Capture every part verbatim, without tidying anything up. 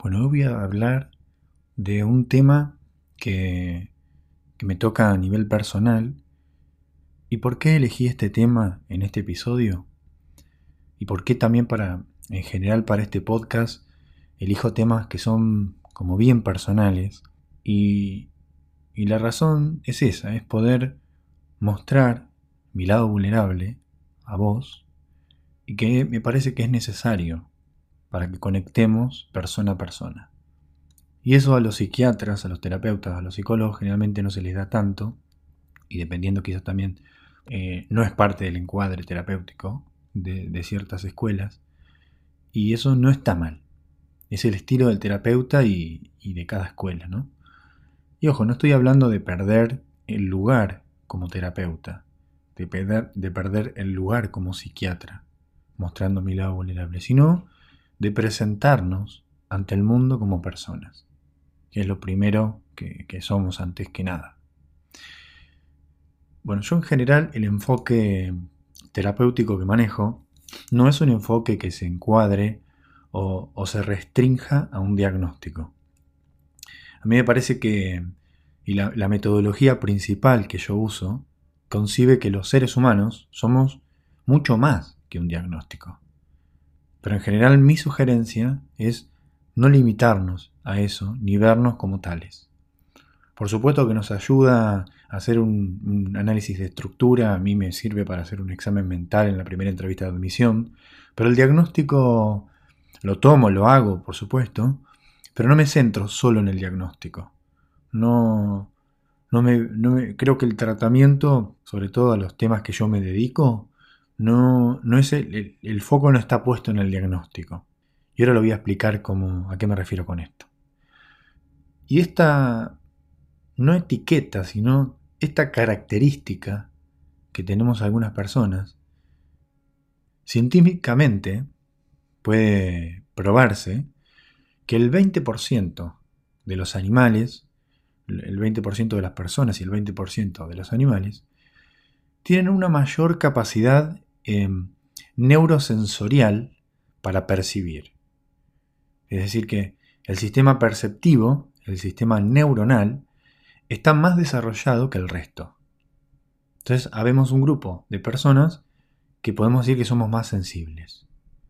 Bueno, hoy voy a hablar de un tema que, que me toca a nivel personal. ¿Y por qué elegí este tema en este episodio? ¿Y por qué también para, en general para este podcast, elijo temas que son como bien personales? Y, y la razón es esa, es poder mostrar mi lado vulnerable a vos y que me parece que es necesario para que conectemos persona a persona. Y eso a los psiquiatras, a los terapeutas, a los psicólogos generalmente no se les da tanto, y dependiendo quizás también eh, no es parte del encuadre terapéutico de, de ciertas escuelas, y eso no está mal. Es el estilo del terapeuta y, y de cada escuela, ¿no? Y ojo, no estoy hablando de perder el lugar como terapeuta, de perder, de perder el lugar como psiquiatra, mostrando mi lado vulnerable, sino de presentarnos ante el mundo como personas, que es lo primero que, que somos antes que nada. Bueno, yo en general el enfoque terapéutico que manejo no es un enfoque que se encuadre o, o se restrinja a un diagnóstico. A mí me parece que y la, la metodología principal que yo uso concibe que los seres humanos somos mucho más que un diagnóstico. Pero en general mi sugerencia es no limitarnos a eso ni vernos como tales. Por supuesto que nos ayuda a hacer un, un análisis de estructura, a mí me sirve para hacer un examen mental en la primera entrevista de admisión, pero el diagnóstico lo tomo, lo hago, por supuesto, pero no me centro solo en el diagnóstico. No, no me, no me, creo que el tratamiento, sobre todo a los temas que yo me dedico, no, no es el, el, el foco no está puesto en el diagnóstico. Y ahora lo voy a explicar cómo, a qué me refiero con esto. Y esta no etiqueta, sino esta característica que tenemos algunas personas, científicamente puede probarse que el veinte por ciento de los animales, el veinte por ciento de las personas y el veinte por ciento de los animales, tienen una mayor capacidad eh, neurosensorial para percibir. Es decir, que el sistema perceptivo, el sistema neuronal, está más desarrollado que el resto. Entonces, habemos un grupo de personas que podemos decir que somos más sensibles,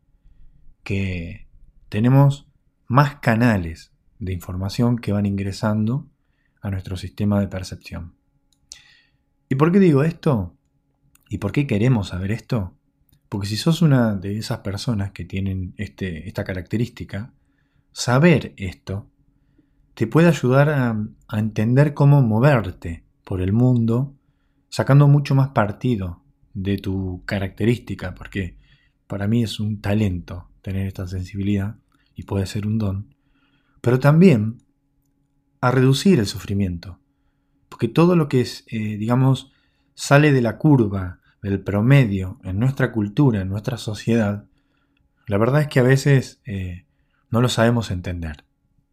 que tenemos más canales de información que van ingresando a nuestro sistema de percepción. ¿Y por qué digo esto? ¿Y por qué queremos saber esto? Porque si sos una de esas personas que tienen este, esta característica, saber esto te puede ayudar a, a entender cómo moverte por el mundo, sacando mucho más partido de tu característica, porque para mí es un talento tener esta sensibilidad y puede ser un don, pero también a reducir el sufrimiento, porque todo lo que es, eh, digamos, sale de la curva, del promedio, en nuestra cultura, en nuestra sociedad, la verdad es que a veces eh, no lo sabemos entender.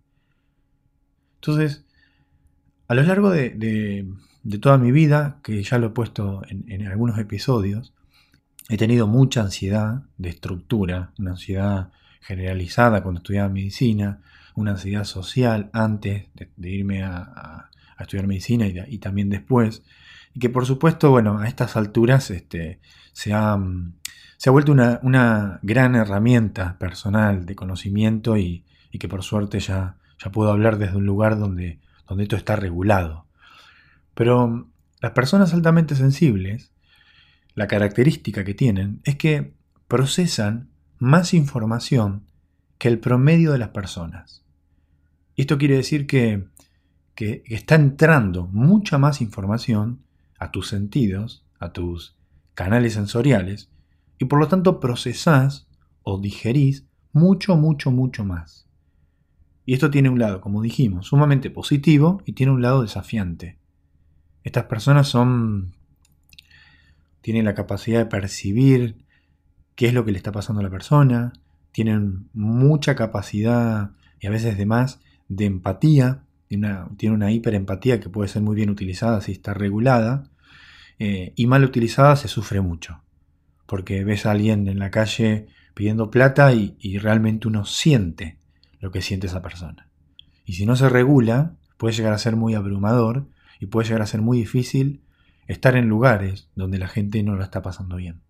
Entonces, a lo largo de, de, de toda mi vida, que ya lo he puesto en, en algunos episodios, he tenido mucha ansiedad de estructura, una ansiedad generalizada cuando estudiaba medicina, una ansiedad social antes de, de irme a, a, a estudiar medicina y, de, y también después, y que por supuesto, bueno, a estas alturas este, se, ha, se ha vuelto una, una gran herramienta personal de conocimiento y, y que por suerte ya, ya puedo hablar desde un lugar donde, donde esto está regulado. Pero las personas altamente sensibles, la característica que tienen es que procesan más información que el promedio de las personas. Esto quiere decir que, que está entrando mucha más información a tus sentidos, a tus canales sensoriales, y por lo tanto procesás o digerís mucho, mucho, mucho más. Y esto tiene un lado, como dijimos, sumamente positivo y tiene un lado desafiante. Estas personas son... tienen la capacidad de percibir qué es lo que le está pasando a la persona, tienen mucha capacidad, y a veces de más, de empatía, tienen una, tienen una hiperempatía que puede ser muy bien utilizada si está regulada, eh, y mal utilizada se sufre mucho, porque ves a alguien en la calle pidiendo plata y, y realmente uno siente lo que siente esa persona. Y si no se regula, puede llegar a ser muy abrumador y puede llegar a ser muy difícil estar en lugares donde la gente no la está pasando bien.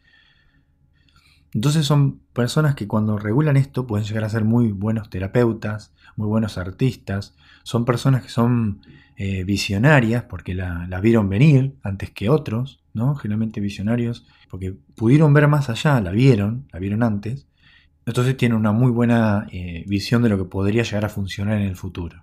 Entonces son personas que cuando regulan esto pueden llegar a ser muy buenos terapeutas, muy buenos artistas. Son personas que son eh, visionarias porque la, la vieron venir antes que otros, ¿no? Generalmente visionarios porque pudieron ver más allá, la vieron, la vieron antes. Entonces tienen una muy buena eh, visión de lo que podría llegar a funcionar en el futuro.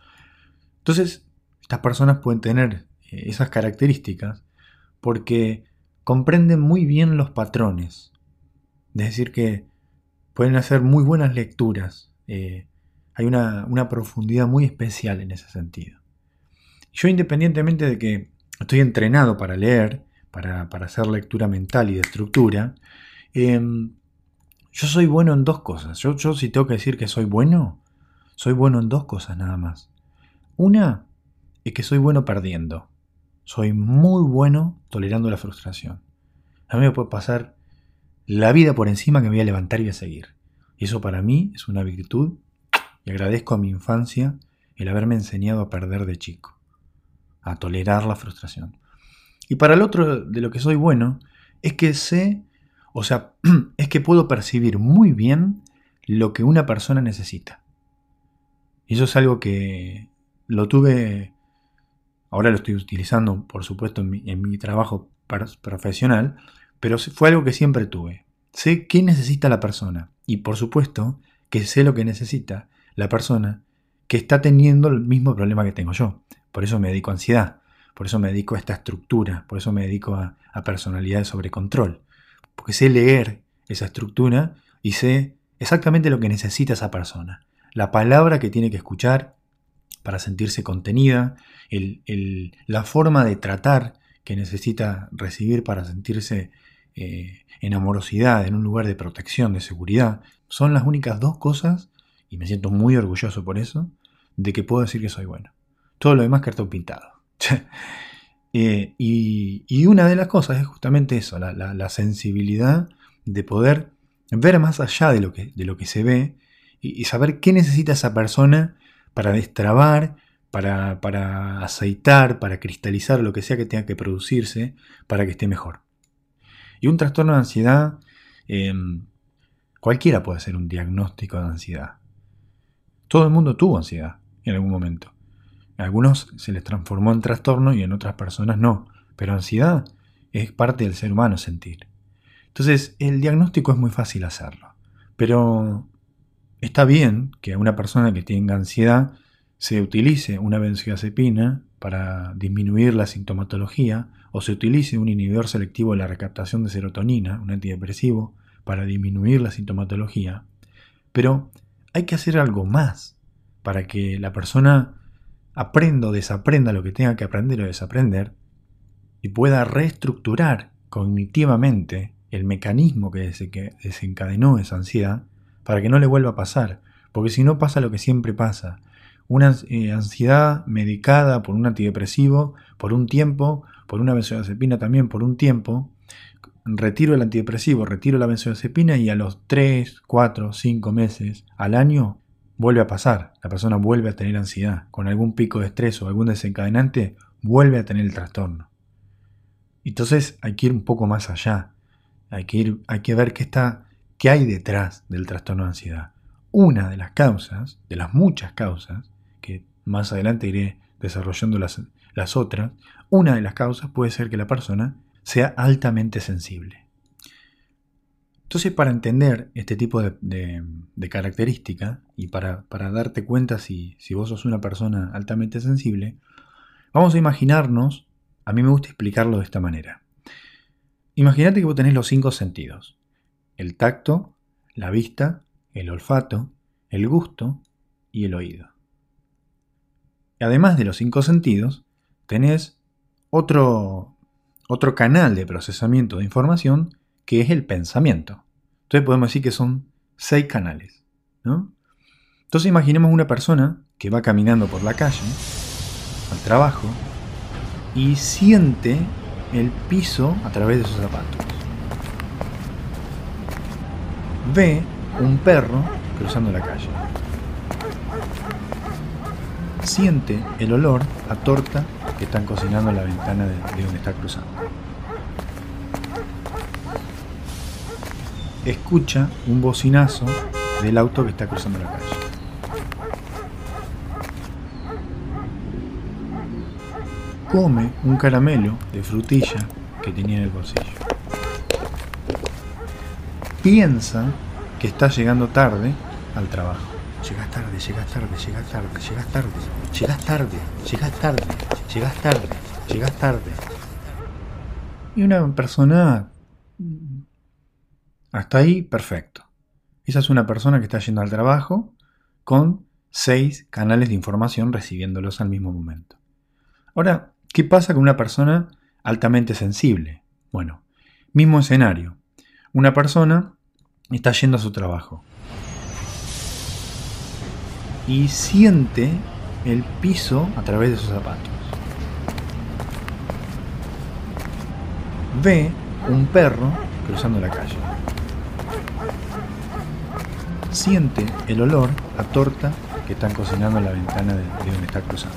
Entonces estas personas pueden tener eh, esas características porque comprenden muy bien los patrones. Es decir, que pueden hacer muy buenas lecturas. Eh, hay una, una profundidad muy especial en ese sentido. Yo, independientemente de que estoy entrenado para leer, para, para hacer lectura mental y de estructura, eh, yo soy bueno en dos cosas. Yo, yo si tengo que decir que soy bueno, soy bueno en dos cosas nada más. Una es que soy bueno perdiendo. Soy muy bueno tolerando la frustración. A mí me puede pasar la vida por encima que me voy a levantar y voy a seguir. Y eso para mí es una virtud y agradezco a mi infancia el haberme enseñado a perder de chico, a tolerar la frustración. Y para el otro de lo que soy bueno es que sé, o sea, es que puedo percibir muy bien lo que una persona necesita. Y eso es algo que lo tuve, ahora lo estoy utilizando por supuesto en mi, en mi trabajo profesional, pero fue algo que siempre tuve. Sé qué necesita la persona y por supuesto que sé lo que necesita la persona que está teniendo el mismo problema que tengo yo. Por eso me dedico a ansiedad, por eso me dedico a esta estructura, por eso me dedico a, a personalidades sobre control. Porque sé leer esa estructura y sé exactamente lo que necesita esa persona. La palabra que tiene que escuchar para sentirse contenida, el, el, la forma de tratar que necesita recibir para sentirse Eh, en amorosidad, en un lugar de protección, de seguridad. Son las únicas dos cosas, y me siento muy orgulloso por eso, de que puedo decir que soy bueno. Todo lo demás cartón pintado. eh, y, y una de las cosas es justamente eso, la, la, la sensibilidad de poder ver más allá de lo que, de lo que se ve y, y saber qué necesita esa persona para destrabar, para, para aceitar, para cristalizar lo que sea que tenga que producirse para que esté mejor. Y un trastorno de ansiedad, eh, cualquiera puede hacer un diagnóstico de ansiedad. Todo el mundo tuvo ansiedad en algún momento. A algunos se les transformó en trastorno y en otras personas no. Pero ansiedad es parte del ser humano sentir. Entonces, el diagnóstico es muy fácil hacerlo. Pero está bien que a una persona que tenga ansiedad se utilice una benzodiazepina para disminuir la sintomatología, o se utilice un inhibidor selectivo de la recaptación de serotonina, un antidepresivo, para disminuir la sintomatología. Pero hay que hacer algo más para que la persona aprenda o desaprenda lo que tenga que aprender o desaprender y pueda reestructurar cognitivamente el mecanismo que desencadenó esa ansiedad para que no le vuelva a pasar. Porque si no pasa lo que siempre pasa. Una eh, ansiedad medicada por un antidepresivo por un tiempo, por una benzodiazepina también por un tiempo, retiro el antidepresivo, retiro la benzodiazepina y a los tres, cuatro, cinco meses al año vuelve a pasar. La persona vuelve a tener ansiedad. Con algún pico de estrés o algún desencadenante vuelve a tener el trastorno. Entonces hay que ir un poco más allá. Hay que, ir, hay que ver qué, está, qué hay detrás del trastorno de ansiedad. Una de las causas, de las muchas causas, que más adelante iré desarrollando las, las otras, una de las causas puede ser que la persona sea altamente sensible. Entonces, para entender este tipo de, de, de característica y para, para darte cuenta si, si vos sos una persona altamente sensible, vamos a imaginarnos, a mí me gusta explicarlo de esta manera. Imagínate que vos tenés los cinco sentidos: el tacto, la vista, el olfato, el gusto y el oído. Además de los cinco sentidos, tenés otro, otro canal de procesamiento de información que es el pensamiento. Entonces podemos decir que son seis canales, ¿no? Entonces imaginemos una persona que va caminando por la calle, al trabajo, y siente el piso a través de sus zapatos. Ve un perro cruzando la calle. Siente el olor a torta que están cocinando en la ventana de, de donde está cruzando. Escucha un bocinazo del auto que está cruzando la calle. Come un caramelo de frutilla que tenía en el bolsillo. Piensa que está llegando tarde al trabajo. Llegas tarde, llegas tarde, llegas tarde, llegas tarde, llegas tarde, llegas tarde, llegas tarde, llegas tarde. Y una persona... Hasta ahí, perfecto. Esa es una persona que está yendo al trabajo con seis canales de información recibiéndolos al mismo momento. Ahora, ¿qué pasa con una persona altamente sensible? Bueno, mismo escenario. Una persona está yendo a su trabajo y siente el piso a través de sus zapatos. Ve un perro cruzando la calle. Siente el olor a torta que están cocinando en la ventana de, de donde está cruzando.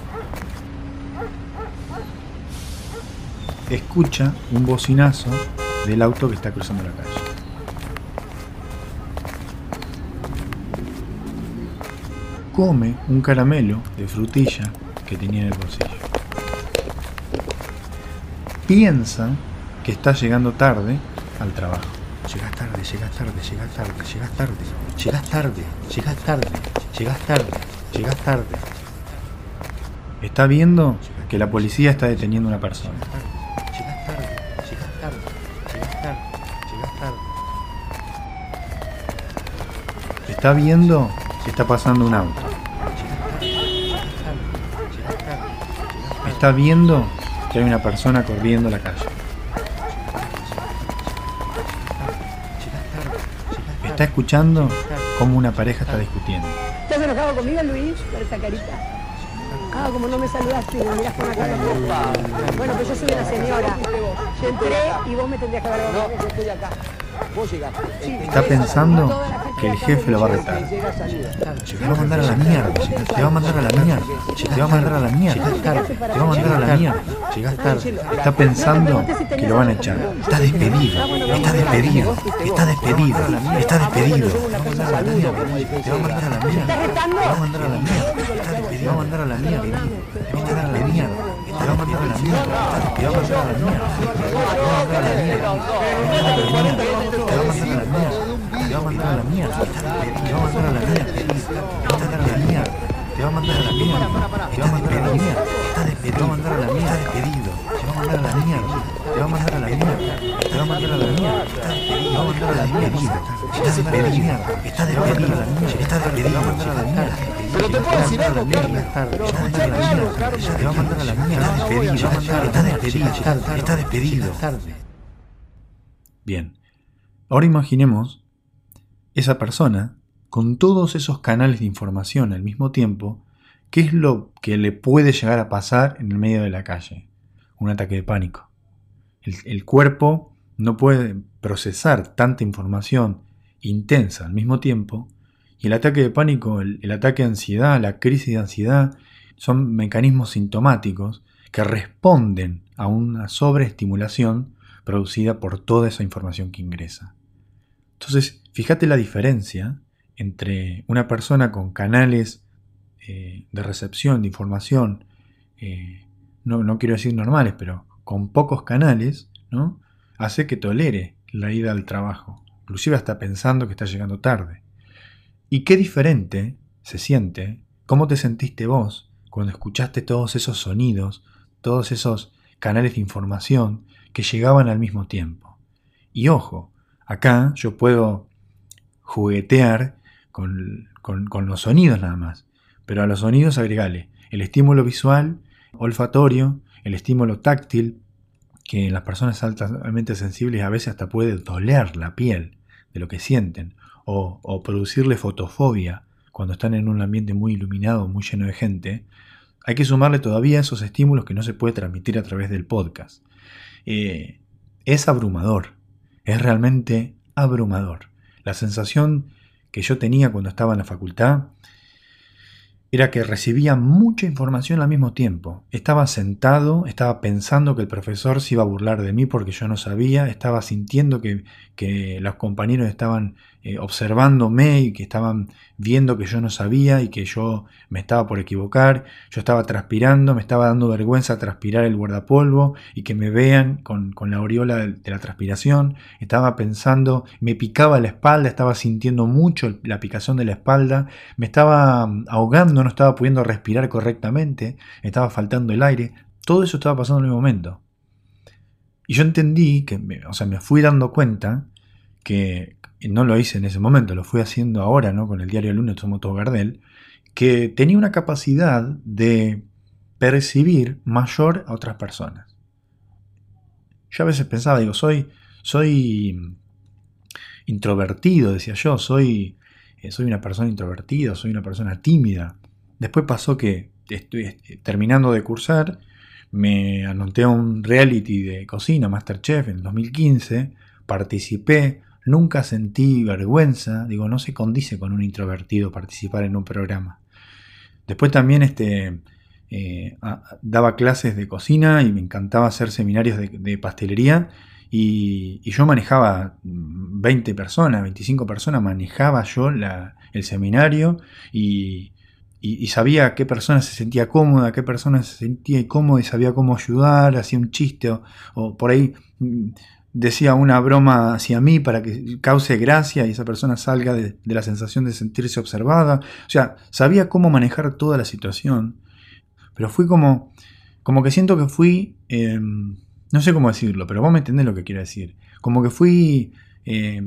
Escucha un bocinazo del auto que está cruzando la calle. Come un caramelo de frutilla que tenía en el bolsillo. Piensa que está llegando tarde al trabajo. Llegas tarde, llegas tarde, llegas tarde, llegas tarde, llegas tarde, llegas tarde, llegas tarde, llegas tarde. Está viendo que la policía está deteniendo a una persona. Llegas tarde, llegas tarde, llegas tarde, llegas tarde. Está viendo que está pasando un auto. Está viendo que hay una persona corriendo la calle. Está escuchando cómo una pareja está discutiendo. ¿Estás enojado conmigo, Luis, por esa carita? Ah, como no me saludaste, me mirás con la cara. Bueno, pues yo soy una señora. Yo entré y vos me tendrías que haber dado. No, yo estoy acá. Vos llegaste. Sí. Está pensando que el jefe lo va a retar. Te va a mandar a la mierda. Te va a mandar a la mierda. Te va a mandar a la mierda. Te va a mandar a la mierda. Llegas tarde. Está pensando que lo van a echar. Está despedido. Está despedido. Está despedido. Está despedido. Te va a mandar a la mierda. Te va a mandar a la mierda. Te va a mandar a la mierda. Te va a mandar a la mierda. Te va a mandar a la mierda. Te va a mandar a la mierda. Te va a mandar a la mierda. Te va a mandar a la mierda. Te va a mandar a la mierda. Te va a mandar a la mierda. Te va a mandar a la mierda. Te va a mandar a la mierda. Está despedido. Te va a mandar a la mierda. Está despedido. Te va a mandar a la mierda. Te va a mandar a la mierda. Te va a mandar a la mierda. Te va a mandar a la mierda. Está despedido. Está despedido. Está despedido. Te va a mandar a la mierda. Pero te puedo decir algo, Carlos. Te va a mandar a la mierda. Está despedido. Está despedido. Está despedido. Bien. Ahora imaginemos esa persona con todos esos canales de información al mismo tiempo. ¿Qué es lo que le puede llegar a pasar en el medio de la calle? Un ataque de pánico. El, el cuerpo no puede procesar tanta información intensa al mismo tiempo. Y el ataque de pánico, el, el ataque de ansiedad, la crisis de ansiedad, son mecanismos sintomáticos que responden a una sobreestimulación producida por toda esa información que ingresa. Entonces, fíjate la diferencia entre una persona con canales eh, de recepción de información, eh, no, no quiero decir normales, pero con pocos canales, ¿no? Hace que tolere la ida al trabajo, inclusive hasta pensando que está llegando tarde. Y qué diferente se siente, cómo te sentiste vos cuando escuchaste todos esos sonidos, todos esos canales de información que llegaban al mismo tiempo. Y ojo, acá yo puedo juguetear con, con, con los sonidos nada más, pero a los sonidos agregale el estímulo visual, olfatorio, el estímulo táctil, que en las personas altamente sensibles a veces hasta puede doler la piel de lo que sienten, o, o producirle fotofobia cuando están en un ambiente muy iluminado, muy lleno de gente. Hay que sumarle todavía esos estímulos que no se puede transmitir a través del podcast. Eh, es abrumador, es realmente abrumador. La sensación que yo tenía cuando estaba en la facultad era que recibía mucha información al mismo tiempo. Estaba sentado, estaba pensando que el profesor se iba a burlar de mí porque yo no sabía, estaba sintiendo que, que los compañeros estaban eh, observándome y que estaban viendo que yo no sabía y que yo me estaba por equivocar. Yo estaba transpirando, me estaba dando vergüenza transpirar el guardapolvo y que me vean con, con la aureola de, de la transpiración. Estaba pensando, me picaba la espalda, estaba sintiendo mucho la picazón de la espalda, me estaba ahogando, no estaba pudiendo respirar correctamente, estaba faltando el aire. Todo eso estaba pasando en el momento. Y yo entendí, que me, o sea, me fui dando cuenta que no lo hice en ese momento, lo fui haciendo ahora, ¿no? Con el diario El Lunes Somos Todos Gardel, que tenía una capacidad de percibir mayor a otras personas. Yo a veces pensaba, digo, soy, soy introvertido, decía yo, soy, eh, soy una persona introvertida, soy una persona tímida. Después pasó que estoy terminando de cursar, me anoté a un reality de cocina, MasterChef, en el dos mil quince, participé, nunca sentí vergüenza, digo, no se condice con un introvertido participar en un programa. Después también este, eh, a, daba clases de cocina y me encantaba hacer seminarios de, de pastelería y, y yo manejaba veinte personas, veinticinco personas, manejaba yo la, el seminario y, y, y sabía qué persona se sentía cómoda, qué persona se sentía incómoda y sabía cómo ayudar, hacía un chiste o, o por ahí decía una broma hacia mí para que cause gracia y esa persona salga de, de la sensación de sentirse observada. O sea, sabía cómo manejar toda la situación, pero fui como, como que siento que fui, eh, no sé cómo decirlo, pero vos me entendés lo que quiero decir. Como que fui eh,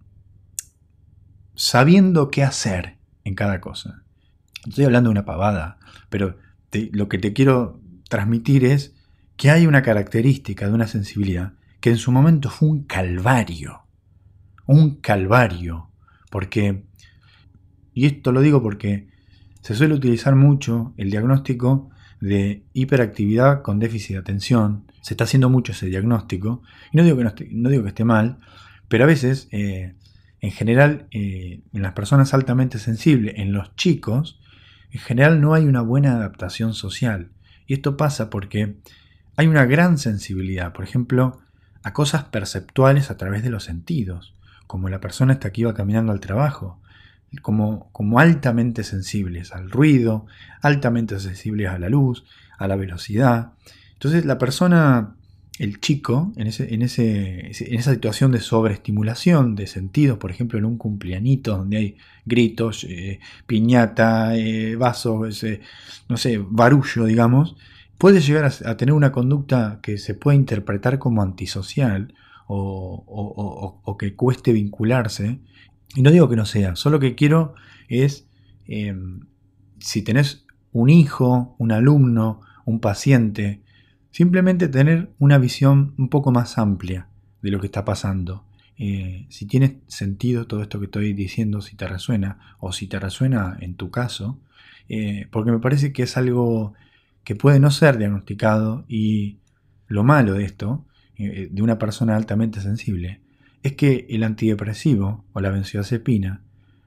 sabiendo qué hacer en cada cosa. Estoy hablando de una pavada, pero te, lo que te quiero transmitir es que hay una característica de una sensibilidad que en su momento fue un calvario, un calvario, porque, y esto lo digo porque se suele utilizar mucho el diagnóstico de hiperactividad con déficit de atención, se está haciendo mucho ese diagnóstico, y no digo que, no esté, no digo que esté mal, pero a veces, eh, en general, eh, en las personas altamente sensibles, en los chicos, en general no hay una buena adaptación social, y esto pasa porque hay una gran sensibilidad, por ejemplo, a cosas perceptuales a través de los sentidos, como la persona esta que iba caminando al trabajo, como, como altamente sensibles al ruido, altamente sensibles a la luz, a la velocidad. Entonces la persona, el chico, en, ese, en, ese, en esa situación de sobreestimulación de sentidos, por ejemplo en un cumpleañito donde hay gritos, eh, piñata, eh, vasos, eh, no sé, barullo, digamos, puede llegar a, a tener una conducta que se puede interpretar como antisocial o, o, o, o que cueste vincularse. Y no digo que no sea, solo que quiero es, eh, si tenés un hijo, un alumno, un paciente, simplemente tener una visión un poco más amplia de lo que está pasando. Eh, si tiene sentido todo esto que estoy diciendo, si te resuena, o si te resuena en tu caso, eh, porque me parece que es algo que puede no ser diagnosticado, y lo malo de esto, eh, de una persona altamente sensible, es que el antidepresivo o la benzodiazepina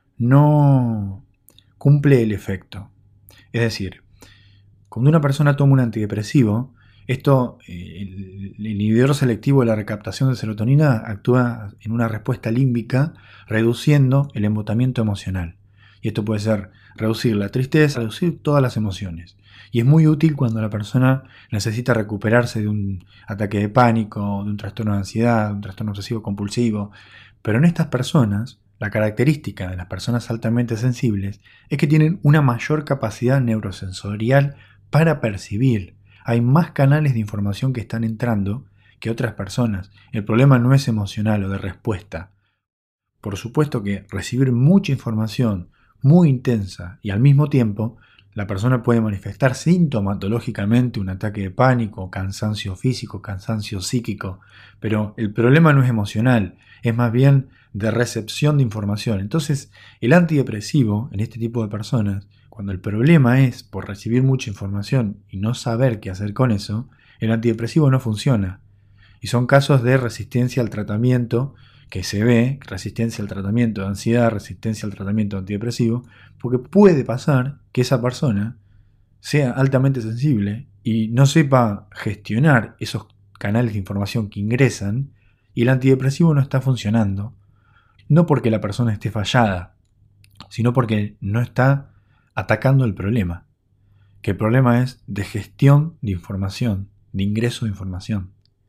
no cumple el efecto. Es decir, cuando una persona toma un antidepresivo, esto, eh, el, el inhibidor selectivo de la recaptación de serotonina actúa en una respuesta límbica, reduciendo el embotamiento emocional. Y esto puede ser reducir la tristeza, reducir todas las emociones. Y es muy útil cuando la persona necesita recuperarse de un ataque de pánico, de un trastorno de ansiedad, de un trastorno obsesivo compulsivo. Pero en estas personas, la característica de las personas altamente sensibles es que tienen una mayor capacidad neurosensorial para percibir. Hay más canales de información que están entrando que otras personas. El problema no es emocional o de respuesta. Por supuesto que recibir mucha información muy intensa y al mismo tiempo la persona puede manifestar sintomatológicamente un ataque de pánico, cansancio físico, cansancio psíquico, pero el problema no es emocional, es más bien de recepción de información. Entonces, el antidepresivo en este tipo de personas, cuando el problema es por recibir mucha información y no saber qué hacer con eso, el antidepresivo no funciona. Y son casos de resistencia al tratamiento que se ve, resistencia al tratamiento de ansiedad, resistencia al tratamiento antidepresivo, porque puede pasar que esa persona sea altamente sensible y no sepa gestionar esos canales de información que ingresan y el antidepresivo no está funcionando, no porque la persona esté fallada, sino porque no está atacando el problema, que el problema es de gestión de información, de ingreso de información.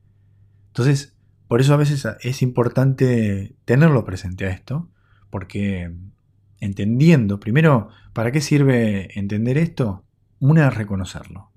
Entonces, por eso a veces es importante tenerlo presente a esto, porque entendiendo, primero, ¿para qué sirve entender esto? Una es reconocerlo.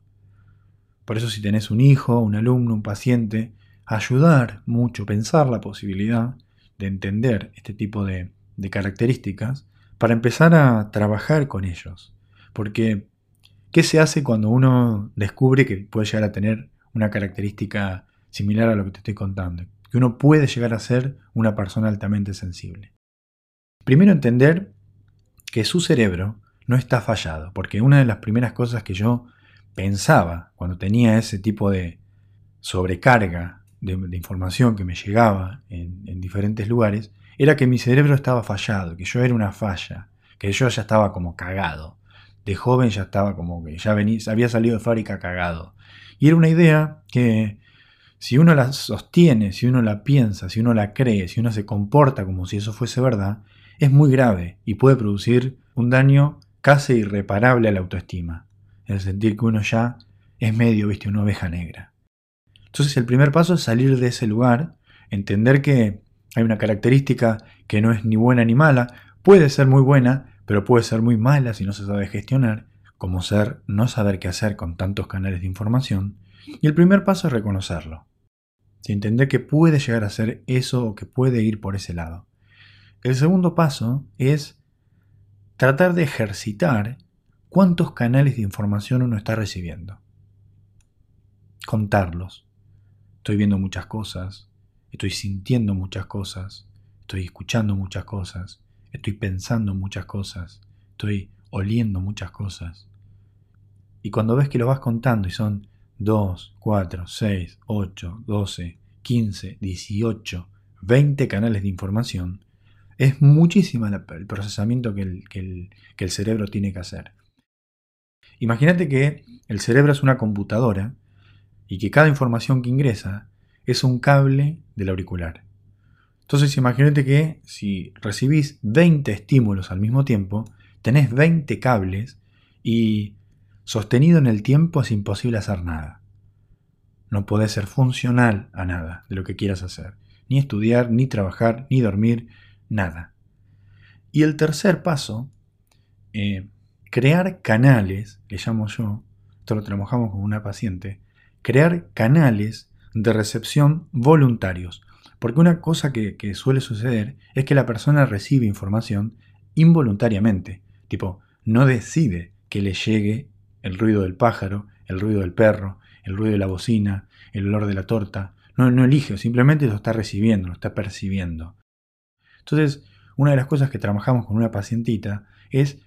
Por eso si tenés un hijo, un alumno, un paciente, ayudar mucho, pensar la posibilidad de entender este tipo de, de características para empezar a trabajar con ellos. Porque, ¿qué se hace cuando uno descubre que puede llegar a tener una característica similar a lo que te estoy contando? Que uno puede llegar a ser una persona altamente sensible. Primero, entender que su cerebro no está fallado, porque una de las primeras cosas que yo pensaba cuando tenía ese tipo de sobrecarga de, de información que me llegaba en, en diferentes lugares, era que mi cerebro estaba fallado, que yo era una falla, que yo ya estaba como cagado. De joven ya estaba como que ya venía, había salido de fábrica cagado. Y era una idea que si uno la sostiene, si uno la piensa, si uno la cree, si uno se comporta como si eso fuese verdad, es muy grave y puede producir un daño casi irreparable a la autoestima. El sentir que uno ya es medio, viste, una oveja negra. Entonces el primer paso es salir de ese lugar, entender que hay una característica que no es ni buena ni mala, puede ser muy buena, pero puede ser muy mala si no se sabe gestionar, como ser no saber qué hacer con tantos canales de información. Y el primer paso es reconocerlo. Y entender que puede llegar a ser eso o que puede ir por ese lado. El segundo paso es tratar de ejercitar cuántos canales de información uno está recibiendo. Contarlos. Estoy viendo muchas cosas, estoy sintiendo muchas cosas, estoy escuchando muchas cosas, estoy pensando muchas cosas, estoy oliendo muchas cosas. Y cuando ves que lo vas contando y son dos, cuatro, seis, ocho, doce, quince, dieciocho, veinte canales de información, es muchísimo el procesamiento que el, que el, que el cerebro tiene que hacer. Imagínate que el cerebro es una computadora y que cada información que ingresa es un cable del auricular. Entonces imagínate que si recibís veinte estímulos al mismo tiempo, tenés veinte cables y sostenido en el tiempo es imposible hacer nada. No podés ser funcional a nada de lo que quieras hacer. Ni estudiar, ni trabajar, ni dormir, nada. Y el tercer paso, eh, crear canales, le llamo yo, esto lo trabajamos con una paciente, crear canales de recepción voluntarios. Porque una cosa que, que suele suceder es que la persona recibe información involuntariamente. Tipo, no decide que le llegue el ruido del pájaro, el ruido del perro, el ruido de la bocina, el olor de la torta. No, no elige, simplemente lo está recibiendo, lo está percibiendo. Entonces, una de las cosas que trabajamos con una pacientita es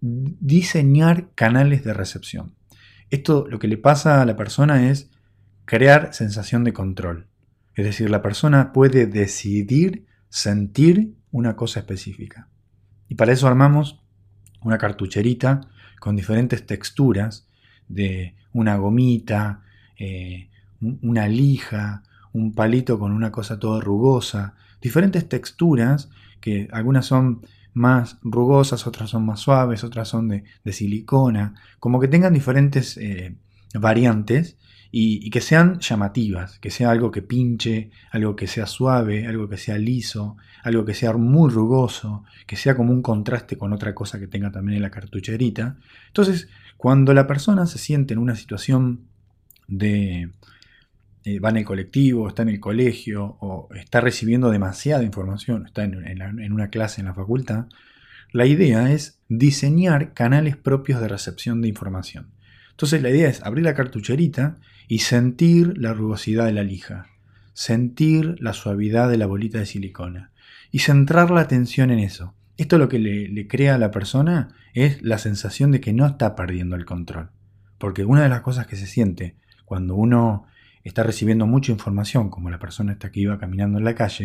diseñar canales de recepción. Esto lo que le pasa a la persona es crear sensación de control. Es decir, la persona puede decidir sentir una cosa específica. Y para eso armamos una cartucherita con diferentes texturas de una gomita, eh, una lija, un palito con una cosa toda rugosa, diferentes texturas que algunas son más rugosas, otras son más suaves, otras son de, de silicona, como que tengan diferentes eh, variantes y, y que sean llamativas, que sea algo que pinche, algo que sea suave, algo que sea liso, algo que sea muy rugoso, que sea como un contraste con otra cosa que tenga también en la cartucherita. Entonces, cuando la persona se siente en una situación de... Eh, va en el colectivo, está en el colegio o está recibiendo demasiada información, está en, en, la, en una clase en la facultad, la idea es diseñar canales propios de recepción de información. Entonces la idea es abrir la cartucherita y sentir la rugosidad de la lija, sentir la suavidad de la bolita de silicona y centrar la atención en eso. Esto lo que le, le crea a la persona es la sensación de que no está perdiendo el control. Porque una de las cosas que se siente cuando uno está recibiendo mucha información, como la persona esta que iba caminando en la calle,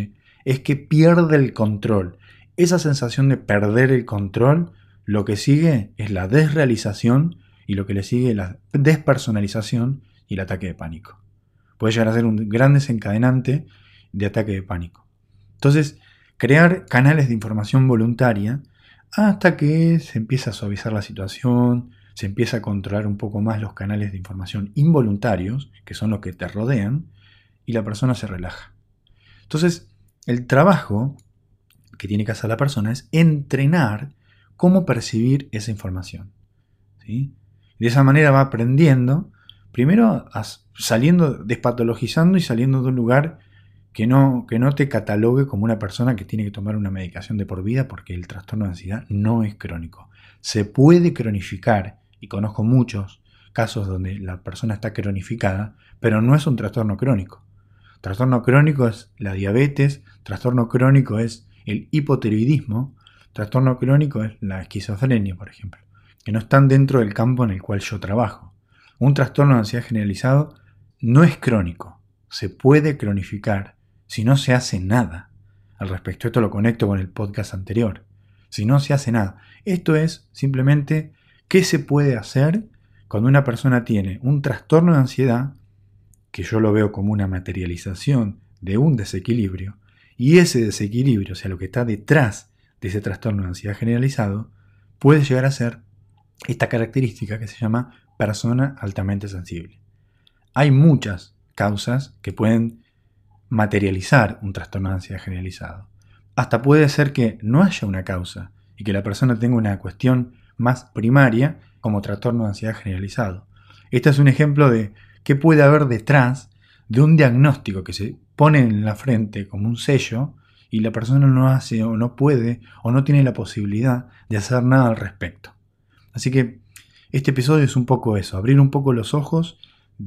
es que pierde el control. Esa sensación de perder el control, lo que sigue es la desrealización y lo que le sigue es la despersonalización y el ataque de pánico. Puede llegar a ser un gran desencadenante de ataque de pánico. Entonces, crear canales de información voluntaria hasta que se empieza a suavizar la situación, se empieza a controlar un poco más los canales de información involuntarios, que son los que te rodean, y la persona se relaja. Entonces, el trabajo que tiene que hacer la persona es entrenar cómo percibir esa información, ¿sí? De esa manera va aprendiendo, primero saliendo, despatologizando y saliendo de un lugar que no, que no te catalogue como una persona que tiene que tomar una medicación de por vida, porque el trastorno de ansiedad no es crónico. Se puede cronificar, y conozco muchos casos donde la persona está cronificada, pero no es un trastorno crónico. Trastorno crónico es la diabetes, trastorno crónico es el hipotiroidismo, trastorno crónico es la esquizofrenia, por ejemplo, que no están dentro del campo en el cual yo trabajo. Un trastorno de ansiedad generalizado no es crónico, se puede cronificar si no se hace nada. Al respecto, esto lo conecto con el podcast anterior. Si no se hace nada. Esto es simplemente qué se puede hacer cuando una persona tiene un trastorno de ansiedad, que yo lo veo como una materialización de un desequilibrio, y ese desequilibrio, o sea, lo que está detrás de ese trastorno de ansiedad generalizado, puede llegar a ser esta característica que se llama persona altamente sensible. Hay muchas causas que pueden materializar un trastorno de ansiedad generalizado. Hasta puede ser que no haya una causa y que la persona tenga una cuestión más primaria como trastorno de ansiedad generalizado. Este es un ejemplo de qué puede haber detrás de un diagnóstico que se pone en la frente como un sello y la persona no hace o no puede o no tiene la posibilidad de hacer nada al respecto. Así que este episodio es un poco eso, abrir un poco los ojos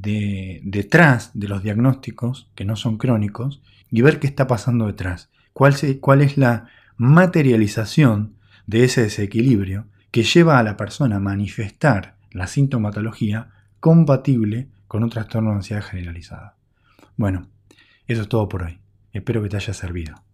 de, detrás de los diagnósticos que no son crónicos y ver qué está pasando detrás. Cuál, se, cuál es la materialización de ese desequilibrio que lleva a la persona a manifestar la sintomatología compatible con un trastorno de ansiedad generalizada. Bueno, eso es todo por hoy. Espero que te haya servido.